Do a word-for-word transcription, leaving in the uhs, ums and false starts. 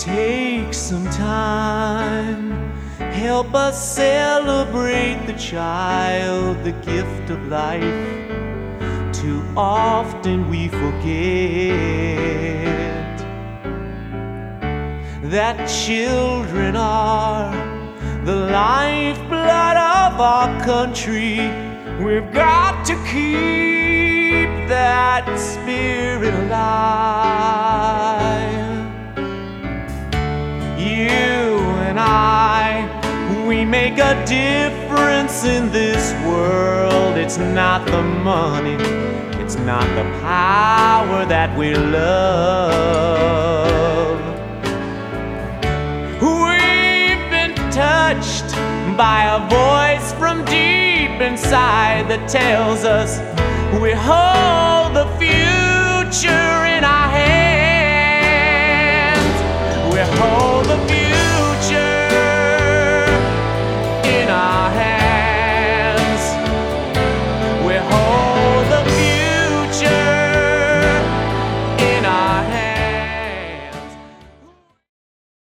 Take some time, help us celebrate the child, the gift of life. Too often we forget that children are the lifeblood of our country. We've got to keep that spirit alive. You and I, we make a difference in this world. It's not the money, it's not the power that we love. We've been touched by a voice from deep inside that tells us we hold the future